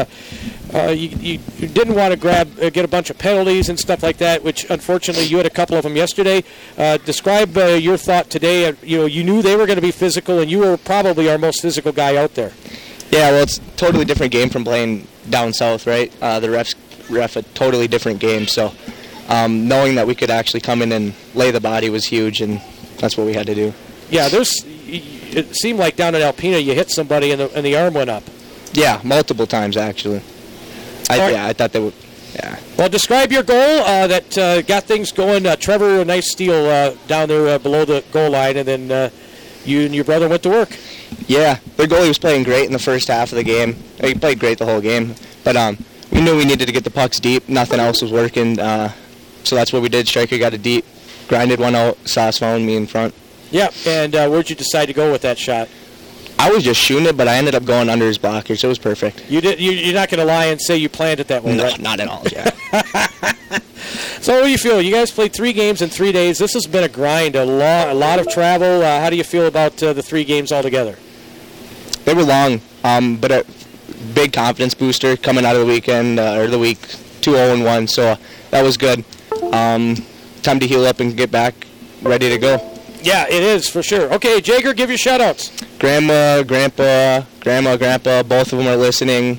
you didn't want to get a bunch of penalties and stuff like that, which unfortunately you had a couple of them yesterday. Describe your thought today. You knew they were going to be physical, and you were probably our most physical guy out there. Yeah, well, it's a totally different game from playing down south, right? The ref a totally different game, so knowing that we could actually come in and lay the body was huge, and that's what we had to do. Yeah, it seemed like down in Alpena you hit somebody and the arm went up. Yeah, multiple times actually. I thought they would. Yeah. Well, describe your goal that got things going. Trevor, a nice steal down there below the goal line, and then you and your brother went to work. Yeah, their goalie was playing great in the first half of the game. He played great the whole game, but we knew we needed to get the pucks deep. Nothing else was working, so that's what we did. Striker got it deep, grinded one out, Sauce found me in front. Yeah, and where'd you decide to go with that shot? I was just shooting it, but I ended up going under his blocker, so it was perfect. You're not going to lie and say you planned it that way, no, right? Not at all, yeah. So what do you feel? You guys played 3 games in 3 days. This has been a grind, a lot of travel. How do you feel about the 3 games altogether? They were long, but a big confidence booster coming out of the weekend, or the week 2-0-1, so that was good. Time to heal up and get back ready to go. Yeah, it is, for sure. Okay, Jager, give your shout-outs. Grandma, Grandpa, both of them are listening.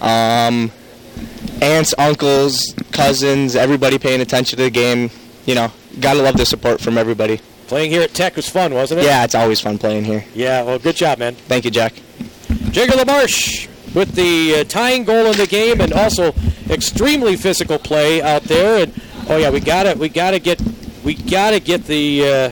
Aunts, uncles, cousins, everybody paying attention to the game. Gotta love the support from everybody. Playing here at Tech was fun, wasn't it? Yeah, it's always fun playing here. Yeah, well, good job, man. Thank you, Jack. Jager LaMarche with the tying goal in the game, and also extremely physical play out there. And we gotta get the